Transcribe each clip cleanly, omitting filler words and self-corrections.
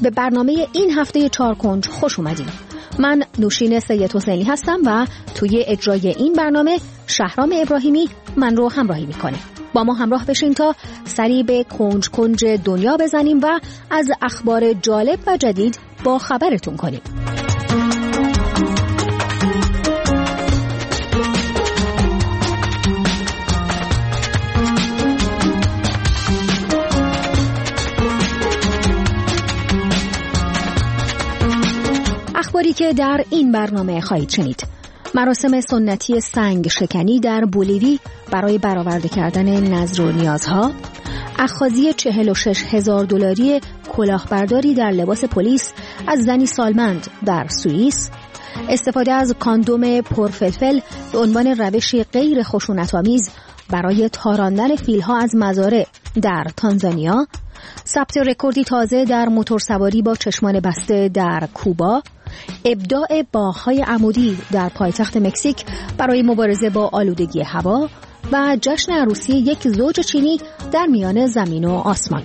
به برنامه این هفته 4 کنج خوش اومدین. من نوشین سید حسینی هستم و توی اجرای این برنامه شهرام ابراهیمی من رو همراهی میکنه. با ما همراه بشین تا سری به کنج کنج دنیا بزنیم و از اخبار جالب و جدید با خبرتون کنیم. اخباری که در این برنامه خواهید شنید: مراسم سنتی سنگ شکنی در بولیوی برای برآورده کردن نظر و نیازها، اخاذی $46,000 کلاهبرداری در لباس پلیس از زنی سالمند در سوئیس، استفاده از کاندوم پرفلفل به عنوان روشی غیر خشونت‌آمیز برای تاراندن فیل‌ها از مزارع در تانزانیا، ثبت رکوردی تازه در موتورسواری با چشمان بسته در کوبا، ابداع باغ‌های عمودی در پایتخت مکزیک برای مبارزه با آلودگی هوا و جشن عروسی یک زوج چینی در میان زمین و آسمان.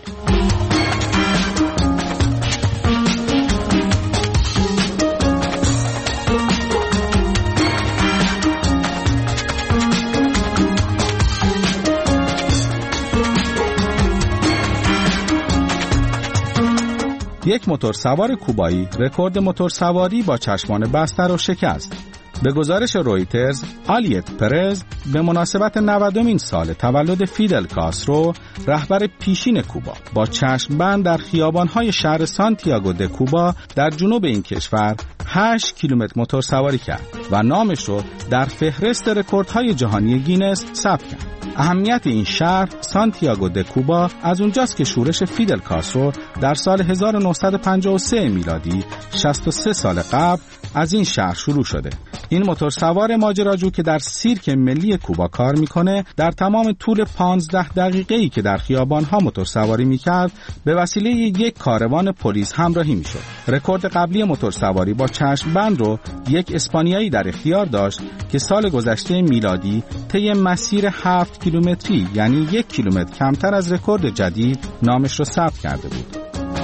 یک موتورسوار کوبایی رکورد موتورسواری با چشمان بسته را شکست. به گزارش رویترز، آلیت پرز به مناسبت 90مین سال تولد فیدل کاسترو، رهبر پیشین کوبا، با چشمبند در خیابان‌های شهر سانتیاگو د کوبا در جنوب این کشور 8 کیلومتر موتورسواری کرد و نامش رو در فهرست رکوردهای جهانی گینس ثبت کرد. اهمیت این شهر سانتیاگو د کوبا از اونجاست که شورش فیدل کاسترو در سال 1953 میلادی 63 سال قبل از این شهر شروع شده. این موتورسوار ماجراجو که در سیرک ملی کوبا کار میکنه، در تمام طول 15 دقیقه‌ای که در خیابان‌ها موتورسواری میکرد به وسیله یک کاروان پلیس همراهی میشد. رکورد قبلی موتورسواری با چشمبند رو یک اسپانیایی در اختیار داشت که سال گذشته میلادی طی مسیر 7 کیلومتری، یعنی 1 کیلومتر کمتر از رکورد جدید، نامش رو ثبت کرده بود.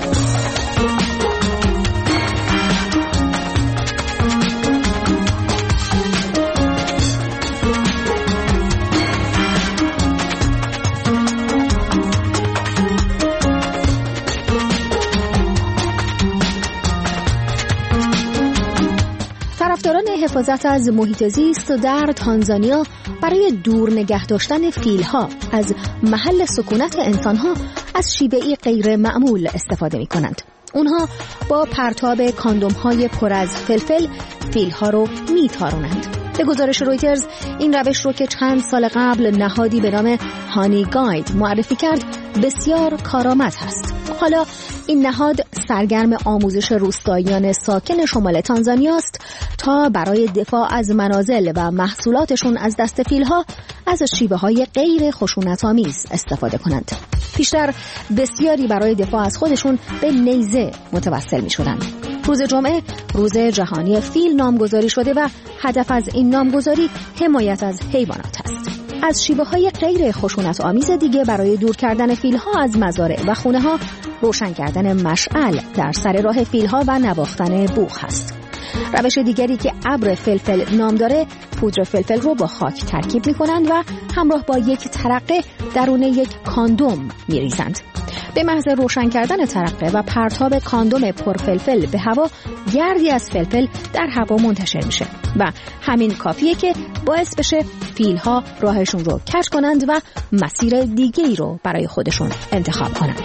طرفداران حفاظت از محیط زیست در تانزانیا برای دور نگه داشتن فیل‌ها از محل سکونت انسان‌ها از شیوه‌ای غیر معمول استفاده می‌کنند. اونها با پرتاب کاندوم‌های پر از فلفل فیل‌ها رو می‌تارونند. به گزارش رویترز، این روش رو که چند سال قبل نهادی به نام هانی گاید معرفی کرد، بسیار کارآمد هست. حالا این نهاد سرگرم آموزش روستاییان ساکن شمال تانزانیا است تا برای دفاع از منازل و محصولاتشون از دست فیل‌ها از شیوه‌های غیر خشونت‌آمیز استفاده کنند. پیشتر بسیاری برای دفاع از خودشون به نیزه متوسل می‌شدند. روز جمعه روز جهانی فیل نامگذاری شده و هدف از این نامگذاری حمایت از حیوانات است. از شیوه‌های غیر خشونت‌آمیز دیگه برای دور کردن فیل‌ها از مزارع و خونه‌ها، روشن کردن مشعل در سر راه فیل‌ها و نواختن بوق است. روش دیگری که ابر فلفل نام داره، پودر فلفل رو با خاک ترکیب می‌کنند و همراه با یک ترقه درون یک کاندوم می‌ریزند. به محض روشن کردن ترقه و پرتاب کاندوم پرفلفل به هوا، گردی از فلفل در هوا منتشر میشه و همین کافیه که باعث بشه فیل‌ها راهشون رو کج کنند و مسیر دیگه‌ای رو برای خودشون انتخاب کنند.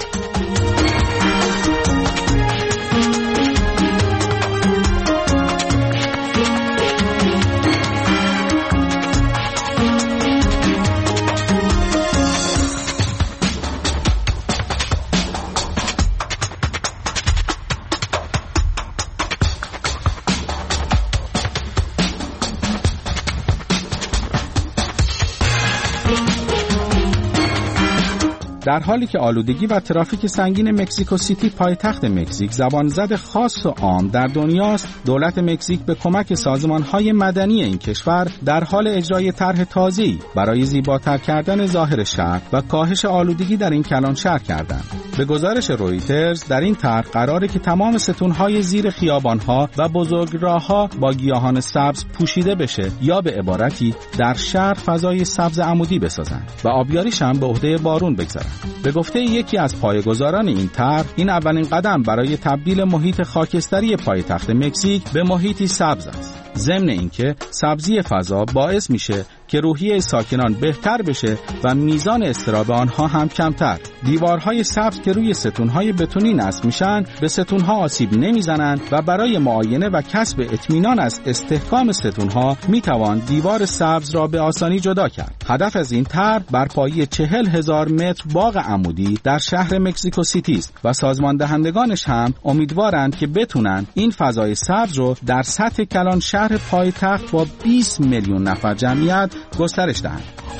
در حالی که آلودگی و ترافیک سنگین مکزیکو سیتی پایتخت مکزیک زبانزد خاص و عام در دنیاست، دولت مکزیک به کمک سازمان‌های مدنی این کشور در حال اجرای طرح تازه‌ای برای زیباتر کردن ظاهر شهر و کاهش آلودگی در این کلان شهر کردند. به گزارش رویترز در این طرح قراره که تمام ستونهای زیر خیابانها و بزرگراه‌ها با گیاهان سبز پوشیده بشه یا به عبارتی در شهر فضای سبز عمودی بسازند و آبیاریش هم به عهده بارون بگذارن. به گفته یکی از پایه‌گذاران این طرح، این اولین قدم برای تبدیل محیط خاکستری پایتخت مکزیک به محیطی سبز است. ضمن اینکه سبزی فضا باعث میشه که روحیه ساکنان بهتر بشه و میزان اضطراب آنها هم کمتر. دیوارهای سبز که روی ستونهای بتونی نصب میشن به ستونها آسیب نمیزنند و برای معاینه و کسب اطمینان از استحکام ستونها میتوان دیوار سبز را به آسانی جدا کرد. هدف از این طرح برپایی 40,000 متر باغ عمودی در شهر مکزیکو سیتی است و سازمان دهندگانش هم امیدوارند که بتونن این فضای سبز رو در سطح کلان شهر پایتخت با 20 میلیون نفر جمعیت گسترش دهند.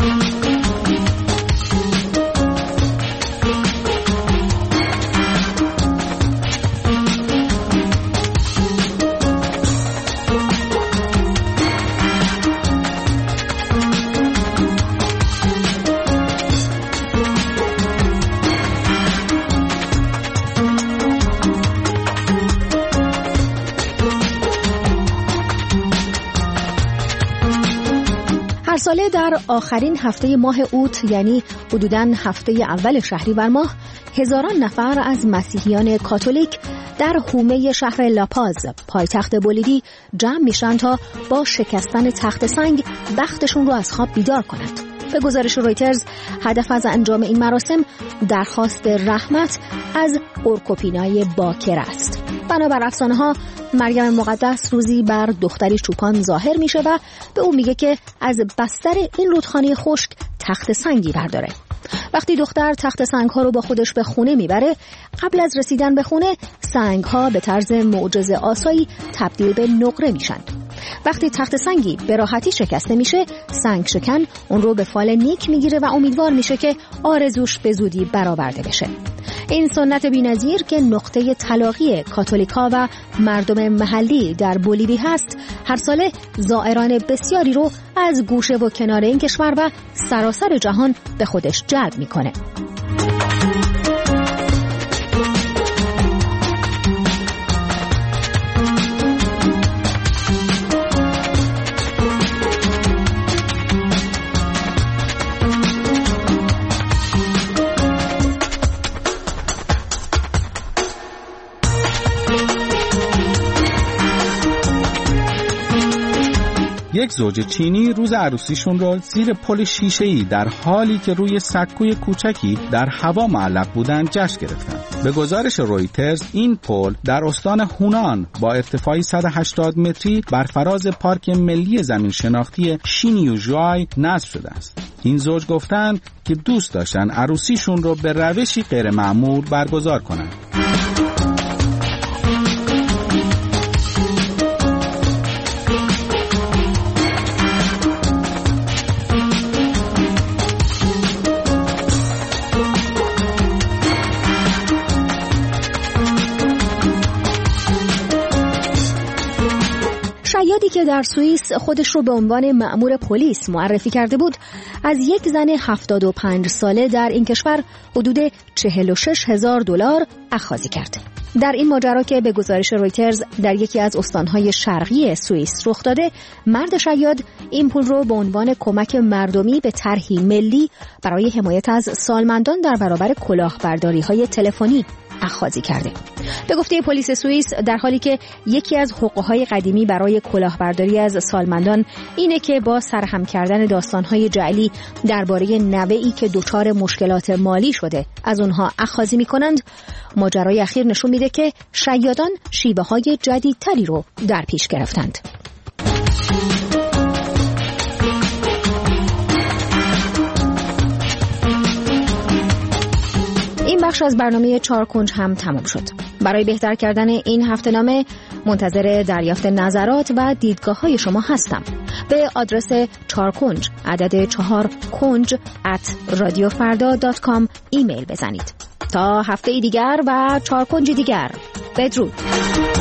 هر ساله در آخرین هفته ماه اوت، یعنی حدوداً هفته اول شهریور ماه، هزاران نفر از مسیحیان کاتولیک در حومه شهر لاپاز، پایتخت بولیوی، جمع میشن تا با شکستن تخت سنگ بختشون رو از خواب بیدار کنند. به گزارش رویترز، هدف از انجام این مراسم درخواست رحمت از اورکوپینای باکر است. بنابر افسانه‌ها، مریم مقدس روزی بر دختری چوپان ظاهر میشه و به او میگه که از بستر این رودخانه خشک تخت سنگی برداره. وقتی دختر تخت سنگ‌ها رو با خودش به خونه میبره، قبل از رسیدن به خونه سنگ‌ها به طرز معجزه آسایی تبدیل به نقره میشن. وقتی تخت سنگی به راحتی شکسته میشه، سنگ شکن اون رو به فال نیک میگیره و امیدوار میشه که آرزوش به زودی برآورده بشه. این سنت بی‌نظیر که نقطه تلاقی کاتولیکا و مردم محلی در بولیوی هست، هر ساله زائران بسیاری رو از گوشه و کنار این کشور و سراسر جهان به خودش جلب میکنه. یک زوج چینی روز عروسیشون رو زیر پل شیشه‌ای در حالی که روی سکوی کوچکی در هوا معلق بودن جشن گرفتن. به گزارش رویترز، این پل در استان هونان با ارتفاعی 180 متری بر فراز پارک ملی زمین شناختی شینیوژوای نصب شده است. این زوج گفتند که دوست داشتن عروسیشون رو به روشی غیر معمول برگزار کنند. شیادی که در سوئیس خودش رو به عنوان مأمور پلیس معرفی کرده بود، از یک زن 75 ساله در این کشور حدود $46,000 اخاذی کرد. در این ماجرا که به گزارش رویترز در یکی از استانهای شرقی سوئیس رخ داده، مرد شیاد این پول رو به عنوان کمک مردمی به طرحی ملی برای حمایت از سالمندان در برابر کلاهبرداری‌های تلفنی اخاذی کرده. به گفته پلیس سوئیس، در حالی که یکی از حقوق‌های قدیمی برای کلاهبرداری از سالمندان اینه که با سرهم کردن داستان‌های جعلی درباره نوه‌ای که دچار مشکلات مالی شده از اونها اخاذی می‌کنند، ماجرای اخیر نشون میده که شیادان شیوه‌های جدیدتری رو در پیش گرفتند. این بخش از برنامه 4 کنج هم تمام شد. برای بهتر کردن این هفته‌نامه منتظر دریافت نظرات و دیدگاه‌های شما هستم. به آدرس 4 کنج عدد 4 کنج @radiofarda.com ایمیل بزنید. تا هفته دیگر و 4 کنج دیگر، بدرود.